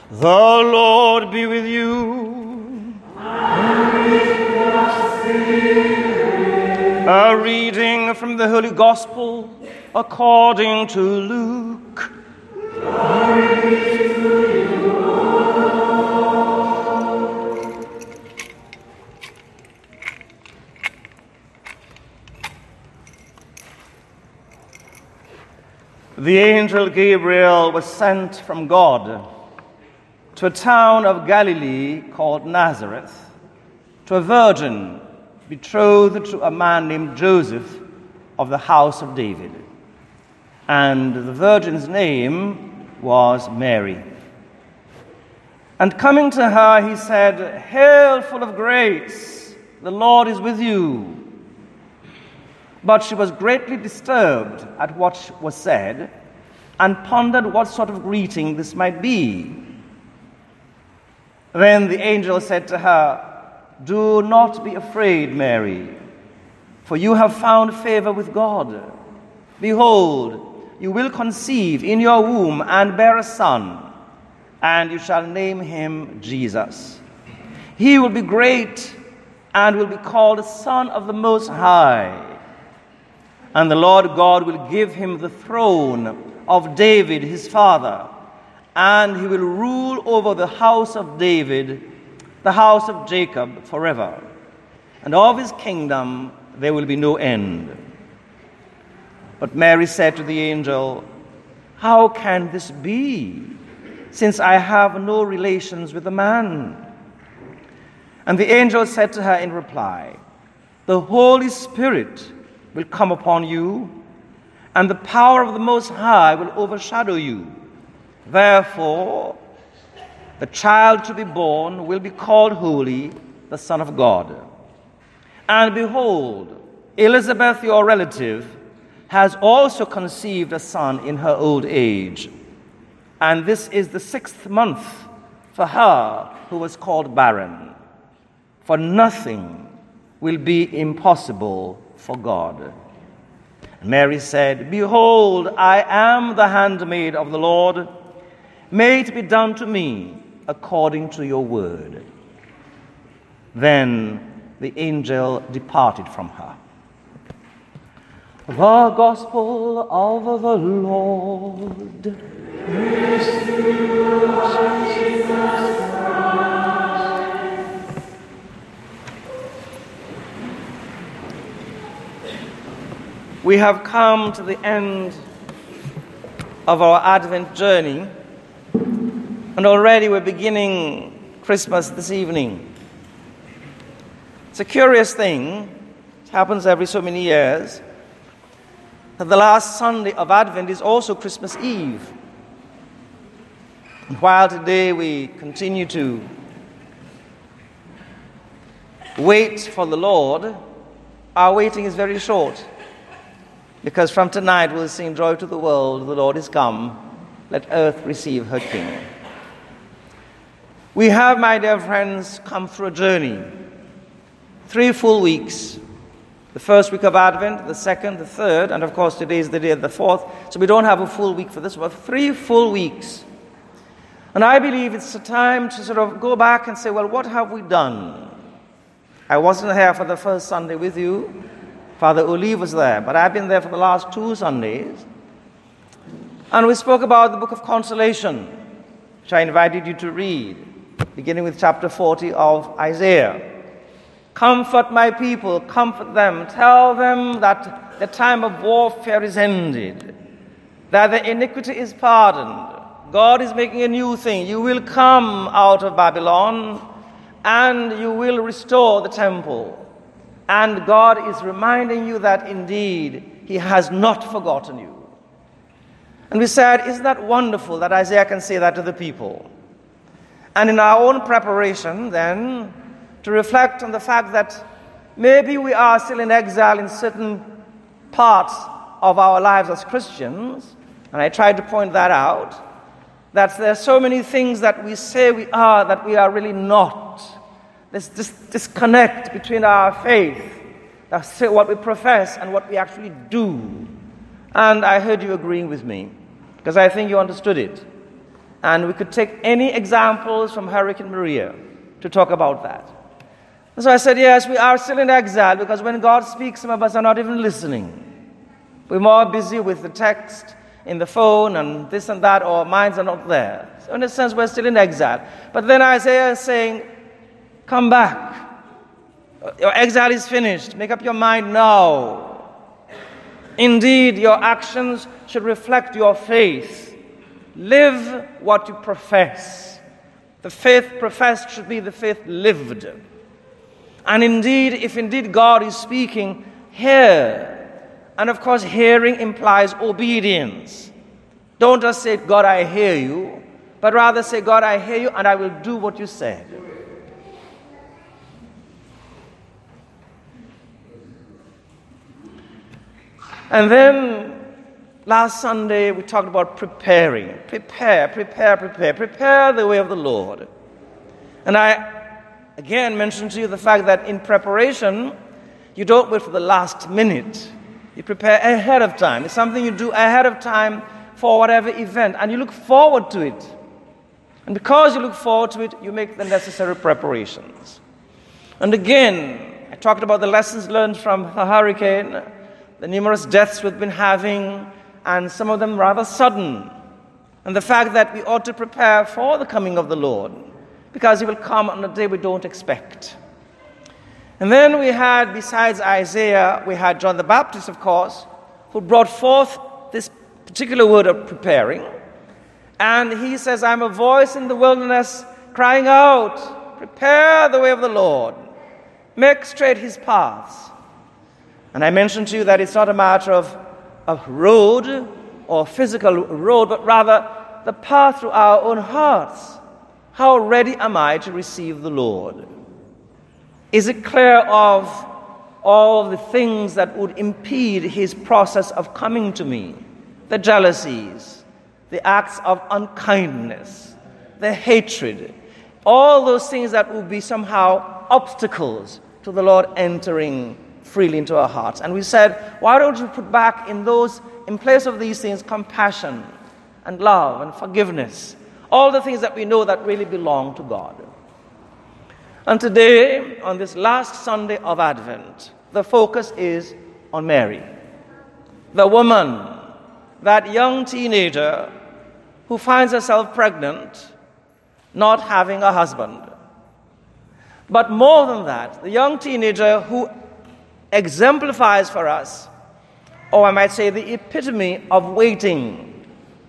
The Lord be with you. And with your spirit. A reading from the Holy Gospel according to Luke. Glory be to you, O Lord. The angel Gabriel was sent from God to a town of Galilee called Nazareth, to a virgin betrothed to a man named Joseph of the house of David. And the virgin's name was Mary. And coming to her, he said, "Hail, full of grace, the Lord is with you." But she was greatly disturbed at what was said and pondered what sort of greeting this might be. Then the angel said to her, "Do not be afraid, Mary, for you have found favor with God. Behold, you will conceive in your womb and bear a son, and you shall name him Jesus. He will be great and will be called the Son of the Most High. And the Lord God will give him the throne of David his father, and he will rule over the house of David, the house of Jacob, forever. And of his kingdom there will be no end." But Mary said to the angel, "How can this be, since I have no relations with a man?" And the angel said to her in reply, "The Holy Spirit will come upon you, and the power of the Most High will overshadow you. Therefore, the child to be born will be called Holy, the Son of God. And behold, Elizabeth, your relative, has also conceived a son in her old age. And this is the 6th month for her who was called barren. For nothing will be impossible for God." Mary said, "Behold, I am the handmaid of the Lord. May it be done to me according to your word." Then the angel departed from her. The Gospel of the Lord. Praise to you, Lord Jesus Christ. We have come to the end of our Advent journey, and already we're beginning Christmas this evening. It's a curious thing, it happens every so many years, that the last Sunday of Advent is also Christmas Eve. And while today we continue to wait for the Lord, our waiting is very short. Because from tonight we'll sing "Joy to the world, the Lord is come, let earth receive her King." We have, my dear friends, come through a journey. 3 full weeks. The first week of Advent, the second, the third, and of course today is the day of the 4th, so we don't have a full week for this, but 3 full weeks. And I believe it's a time to sort of go back and say, well, what have we done? I wasn't here for the first Sunday with you. Father Olive was there, but I've been there for the last 2 Sundays. And we spoke about the book of consolation, which I invited you to read, beginning with chapter 40 of Isaiah. "Comfort my people, comfort them, tell them that the time of warfare is ended, that the iniquity is pardoned. God is making a new thing. You will come out of Babylon, and you will restore the temple. And God is reminding you that indeed He has not forgotten you." And we said, isn't that wonderful that Isaiah can say that to the people? And in our own preparation then, to reflect on the fact that maybe we are still in exile in certain parts of our lives as Christians, and I tried to point that out, that there are so many things that we say we are that we are really not. There's this disconnect between our faith, that's what we profess, and what we actually do. And I heard you agreeing with me, because I think you understood it. And we could take any examples from Hurricane Maria to talk about that. And so I said, yes, we are still in exile because when God speaks, some of us are not even listening. We're more busy with the text in the phone and this and that, or minds are not there. So in a sense, we're still in exile. But then Isaiah is saying, come back. Your exile is finished. Make up your mind now. Indeed, your actions should reflect your faith. Live what you profess. The faith professed should be the faith lived. And indeed, if indeed God is speaking, hear. And of course, hearing implies obedience. Don't just say, God, I hear you, but rather say, God, I hear you, and I will do what you said. And then last Sunday, we talked about preparing. Prepare the way of the Lord. And I, again, mentioned to you the fact that in preparation, you don't wait for the last minute. You prepare ahead of time. It's something you do ahead of time for whatever event, and you look forward to it. And because you look forward to it, you make the necessary preparations. And again, I talked about the lessons learned from the hurricane, the numerous deaths we've been having, and some of them rather sudden. And the fact that we ought to prepare for the coming of the Lord, because he will come on a day we don't expect. And then we had, besides Isaiah, we had John the Baptist, of course, who brought forth this particular word of preparing. And he says, I'm a voice in the wilderness crying out, prepare the way of the Lord, make straight his paths. And I mentioned to you that it's not a matter of road or physical road, but rather the path through our own hearts. How ready am I to receive the Lord? Is it clear of all the things that would impede his process of coming to me? The jealousies, the acts of unkindness, the hatred, all those things that would be somehow obstacles to the Lord entering freely into our hearts. And we said, why don't you put back in place of these things, compassion and love and forgiveness, all the things that we know that really belong to God. And today, on this last Sunday of Advent, the focus is on Mary, the woman, that young teenager who finds herself pregnant, not having a husband. But more than that, the young teenager who exemplifies for us, or I might say the epitome of waiting.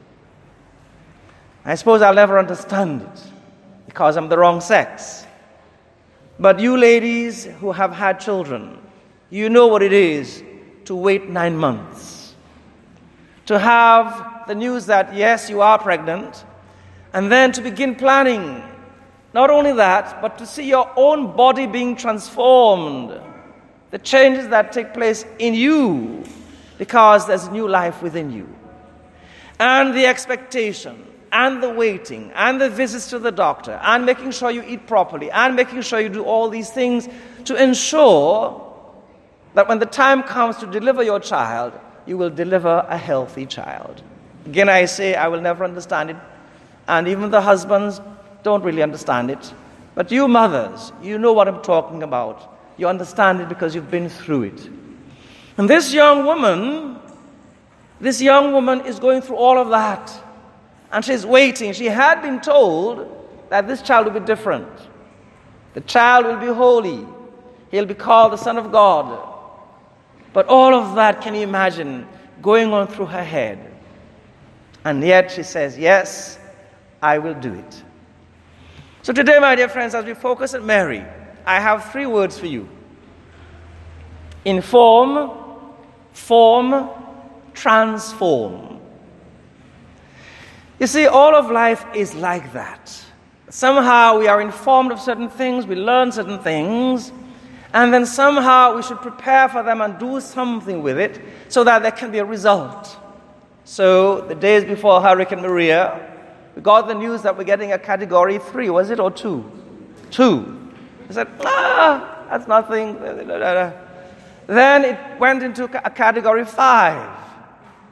I suppose I'll never understand it because I'm the wrong sex. But you ladies who have had children, you know what it is to wait 9 months. To have the news that, yes, you are pregnant, and then to begin planning. Not only that, but to see your own body being transformed. The changes that take place in you because there's new life within you. And the expectation, and the waiting, and the visits to the doctor, and making sure you eat properly, and making sure you do all these things to ensure that when the time comes to deliver your child, you will deliver a healthy child. Again, I say I will never understand it, and even the husbands don't really understand it. But you mothers, you know what I'm talking about. You understand it because you've been through it. And this young woman is going through all of that. And she's waiting. She had been told that this child will be different. The child will be holy. He'll be called the Son of God. But all of that, can you imagine, going on through her head? And yet she says, yes, I will do it. So today, my dear friends, as we focus on Mary, I have 3 words for you. Inform, form, transform. You see, all of life is like that. Somehow we are informed of certain things, we learn certain things, and then somehow we should prepare for them and do something with it so that there can be a result. So the days before Hurricane Maria, we got the news that we're getting a category 3, was it, or 2? 2. I said, that's nothing. Then it went into a category 5.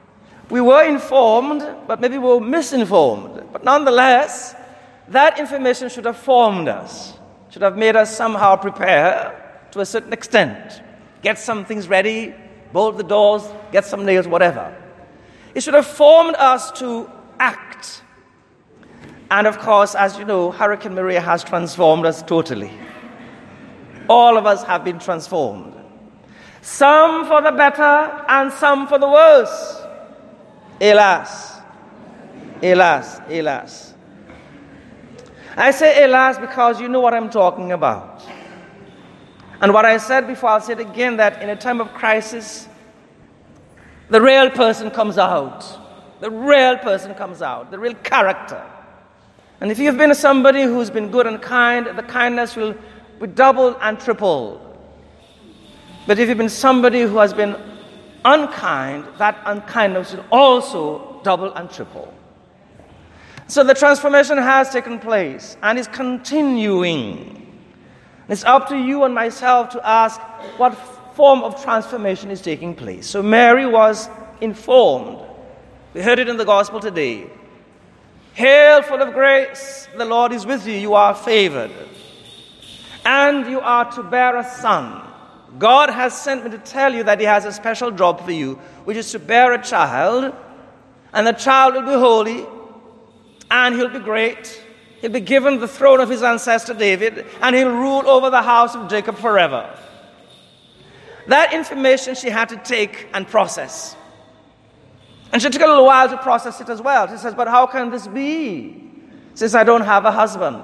We were informed, but maybe we were misinformed. But nonetheless, that information should have formed us, should have made us somehow prepare to a certain extent. Get some things ready, bolt the doors, get some nails, whatever. It should have formed us to act. And of course, as you know, Hurricane Maria has transformed us totally. All of us have been transformed. Some for the better and some for the worse. Alas. Alas, alas. I say alas because you know what I'm talking about. And what I said before, I'll say it again, that in a time of crisis, the real person comes out. The real person comes out. The real character. And if you've been somebody who's been good and kind, the kindness will be doubled and tripled. But if you've been somebody who has been unkind, that unkindness will also double and triple. So the transformation has taken place and is continuing. It's up to you and myself to ask what form of transformation is taking place. So Mary was informed. We heard it in the gospel today. Hail, full of grace, the Lord is with you. You are favored. And you are to bear a son. God has sent me to tell you that he has a special job for you, which is to bear a child. And the child will be holy. And he'll be great. He'll be given the throne of his ancestor David. And he'll rule over the house of Jacob forever. That information she had to take and process. And she took a little while to process it as well. She says, but how can this be? Since I don't have a husband.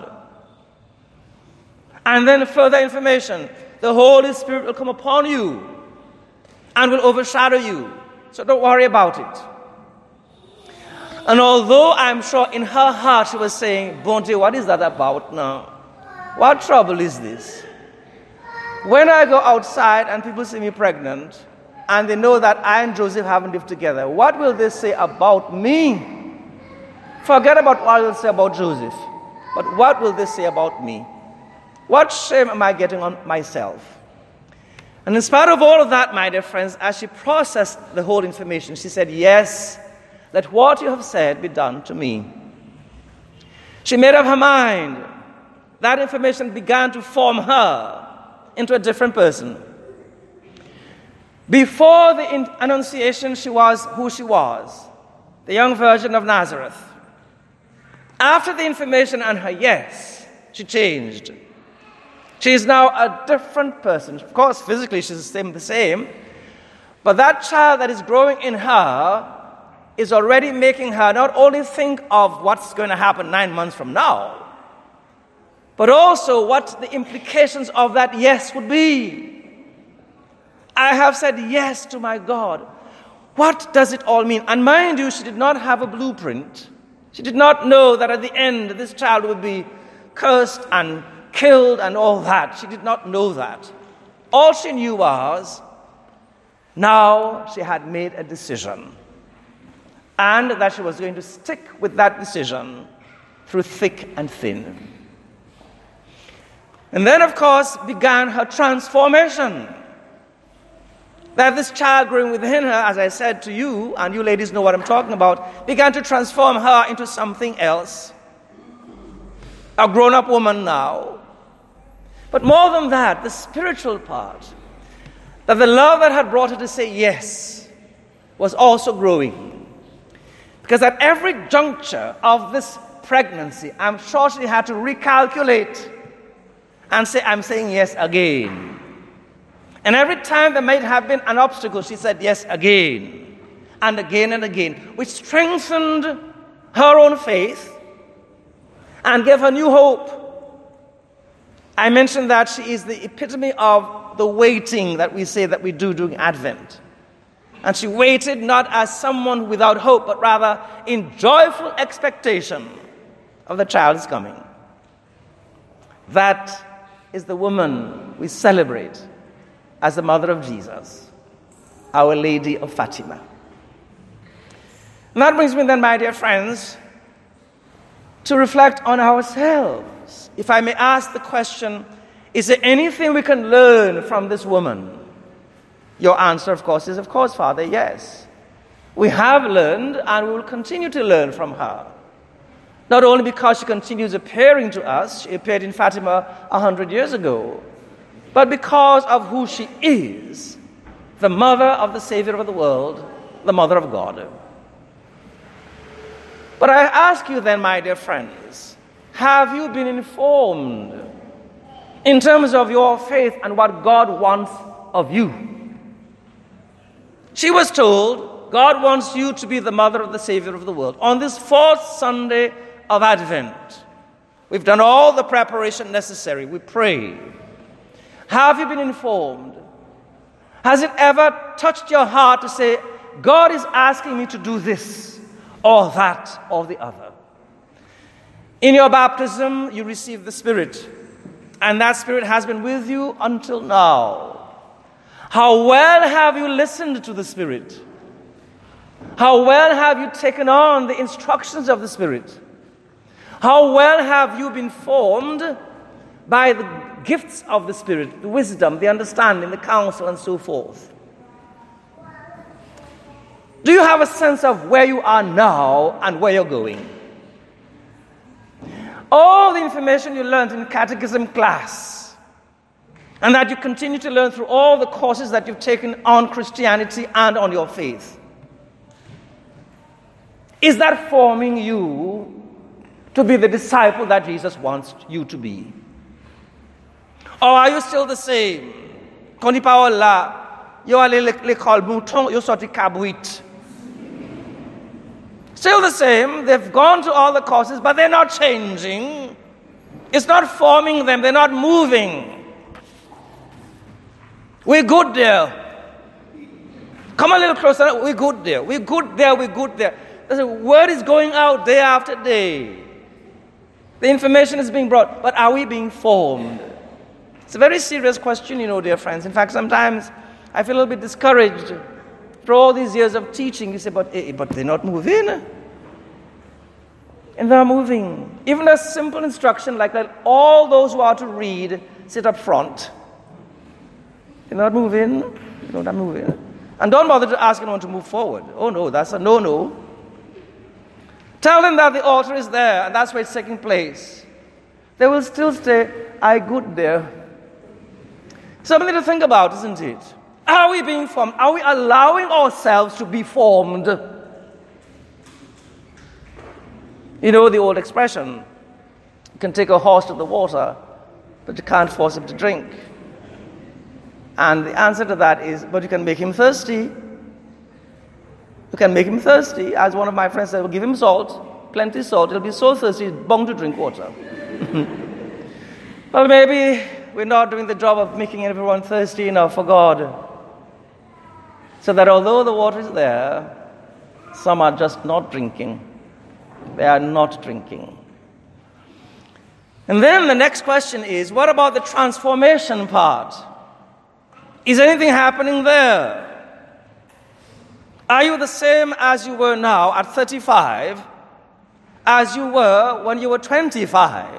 And then further information. The Holy Spirit will come upon you and will overshadow you. So don't worry about it. And although I'm sure in her heart she was saying, Bonte, what is that about now? What trouble is this? When I go outside and people see me pregnant, and they know that I and Joseph haven't lived together, what will they say about me? Forget about what they'll say about Joseph. But what will they say about me? What shame am I getting on myself? And in spite of all of that, my dear friends, as she processed the whole information, she said, yes, let what you have said be done to me. She made up her mind. That information began to form her into a different person. Before the Annunciation, she was who she was, the young Virgin of Nazareth. After the information and her yes, she changed. She is now a different person. Of course, physically she's the same, but that child that is growing in her is already making her not only think of what's going to happen 9 months from now, but also what the implications of that yes would be. I have said yes to my God. What does it all mean? And mind you, she did not have a blueprint. She did not know that at the end this child would be cursed and killed and all that. She did not know that. All she knew was now she had made a decision. And that she was going to stick with that decision through thick and thin. And then, of course, began her transformation. That this child growing within her, as I said to you, and you ladies know what I'm talking about, began to transform her into something else. A grown-up woman now. But more than that, the spiritual part, that the love that had brought her to say yes was also growing. Because at every juncture of this pregnancy, I'm sure she had to recalculate and say, I'm saying yes again. And every time there might have been an obstacle, she said yes again and again and again, which strengthened her own faith and gave her new hope. I mentioned that she is the epitome of the waiting that we say that we do during Advent. And she waited not as someone without hope, but rather in joyful expectation of the child's coming. That is the woman we celebrate as the mother of Jesus, Our Lady of Fatima. And that brings me then, my dear friends, to reflect on ourselves. If I may ask the question, is there anything we can learn from this woman? Your answer, of course, is, of course, Father, yes. We have learned and we will continue to learn from her. Not only because she continues appearing to us, she appeared in Fatima 100 years ago, but because of who she is, the mother of the Savior of the world, the mother of God. But I ask you then, my dear friends, have you been informed in terms of your faith and what God wants of you? She was told, God wants you to be the mother of the Savior of the world. On this fourth Sunday of Advent, we've done all the preparation necessary. We pray. Have you been informed? Has it ever touched your heart to say, God is asking me to do this or that or the other? In your baptism, you receive the Spirit, and that Spirit has been with you until now. How well have you listened to the Spirit? How well have you taken on the instructions of the Spirit? How well have you been formed by the gifts of the Spirit, the wisdom, the understanding, the counsel, and so forth? Do you have a sense of where you are now and where you're going? All the information you learned in catechism class, and that you continue to learn through all the courses that you've taken on Christianity and on your faith, is that forming you to be the disciple that Jesus wants you to be? Or are you still the same? Quand pa là, yo allé l'école mouton, yo sorti cabouit. Still the same. They've gone to all the courses, but they're not changing. It's not forming them. They're not moving. We're good there. Come a little closer. We're good there. We're good there. We're good there. The word is going out day after day. The information is being brought, but are we being formed? It's a very serious question, dear friends. In fact, sometimes I feel a little bit discouraged. For all these years of teaching, you say, but they're not moving. And they're moving. Even a simple instruction like that, all those who are to read sit up front. They're not moving. They're not moving. And don't bother to ask anyone to move forward. Oh no, that's a no-no. Tell them that the altar is there, and that's where it's taking place. They will still stay, I good there. Something to think about, isn't it? Are we being formed? Are we allowing ourselves to be formed? You know the old expression, you can take a horse to the water, but you can't force him to drink. And the answer to that is, but you can make him thirsty. You can make him thirsty. As one of my friends said, well, give him salt, plenty salt, he'll be so thirsty, he's bound to drink water. Well, maybe we're not doing the job of making everyone thirsty enough for God. So that although the water is there, some are just not drinking. They are not drinking. And then the next question is, what about the transformation part? Is anything happening there? Are you the same as you were now at 35 as you were when you were 25?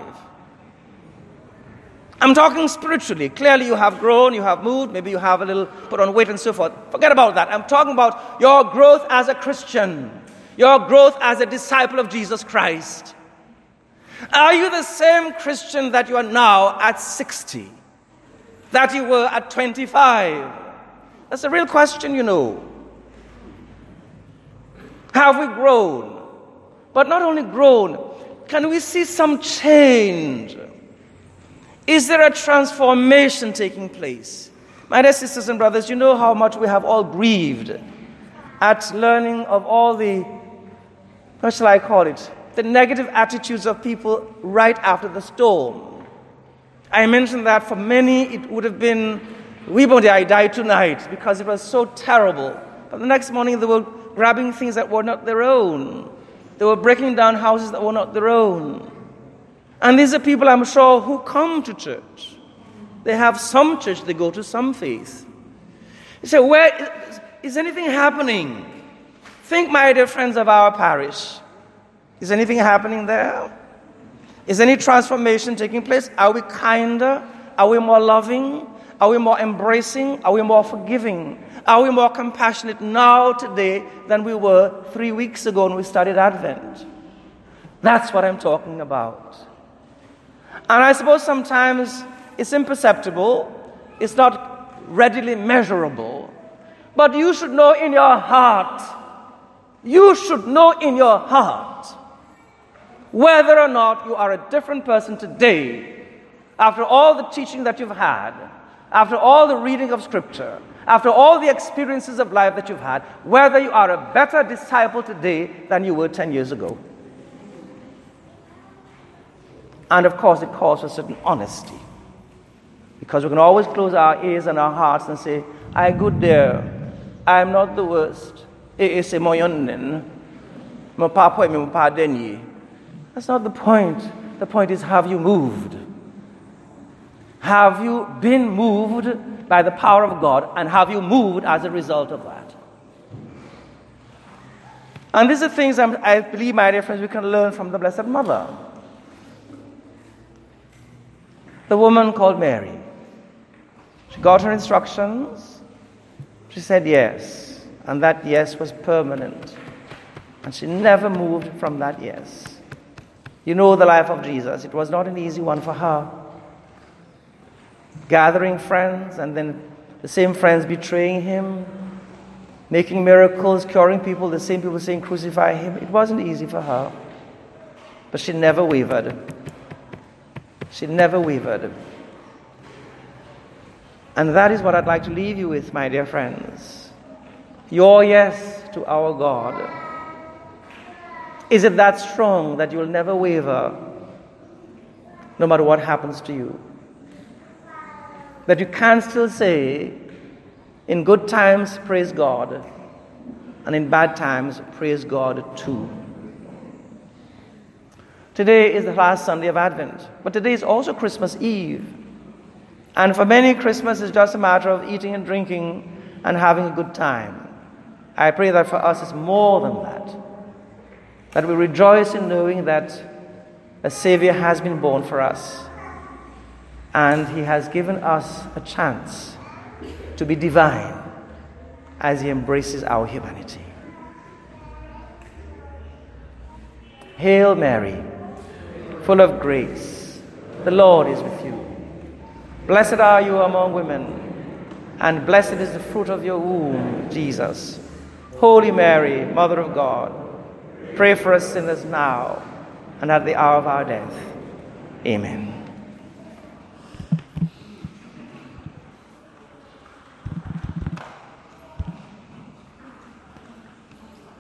I'm talking spiritually. Clearly you have grown, you have moved, maybe you have a little put on weight and so forth. Forget about that. I'm talking about your growth as a Christian, your growth as a disciple of Jesus Christ. Are you the same Christian that you are now at 60, that you were at 25? That's a real question, Have we grown? But not only grown, can we see some change? Is there a transformation taking place? My dear sisters and brothers, you know how much we have all grieved at learning of all the, what shall I call it, the negative attitudes of people right after the storm. I mentioned that for many it would have been, I died tonight, because it was so terrible. But the next morning they were grabbing things that were not their own. They were breaking down houses that were not their own. And these are people, I'm sure, who come to church. They have some church, they go to some faith. You say, where is anything happening? Think, my dear friends of our parish. Is anything happening there? Is any transformation taking place? Are we kinder? Are we more loving? Are we more embracing? Are we more forgiving? Are we more compassionate now, today, than we were 3 weeks ago when we started Advent? That's what I'm talking about. And I suppose sometimes it's imperceptible, it's not readily measurable, but you should know in your heart, whether or not you are a different person today, after all the teaching that you've had, after all the reading of Scripture, after all the experiences of life that you've had, whether you are a better disciple today than you were 10 years ago. And of course, it calls for certain honesty. Because we can always close our ears and our hearts and say, I good there. I am not the worst. That's not the point. The point is, have you moved? Have you been moved by the power of God, and have you moved as a result of that? And these are things I believe, my dear friends, we can learn from the Blessed Mother. The woman called Mary. She got her instructions. She said yes. And that yes was permanent. And she never moved from that yes. You know the life of Jesus. It was not an easy one for her. Gathering friends, and then the same friends betraying him, making miracles, curing people, the same people saying crucify him. It wasn't easy for her. But she never wavered. She never wavered. And that is what I'd like to leave you with, my dear friends. Your yes to our God. Is it that strong that you'll never waver, no matter what happens to you? That you can still say, in good times, praise God, and in bad times, praise God too. Today is the last Sunday of Advent, but today is also Christmas Eve. And for many, Christmas is just a matter of eating and drinking and having a good time. I pray that for us it's more than that we rejoice in knowing that a Savior has been born for us, and he has given us a chance to be divine as he embraces our humanity. Hail Mary, full of grace, the Lord is with you. Blessed are you among women, and blessed is the fruit of your womb, Jesus. Holy Mary, Mother of God, pray for us sinners now and at the hour of our death. Amen.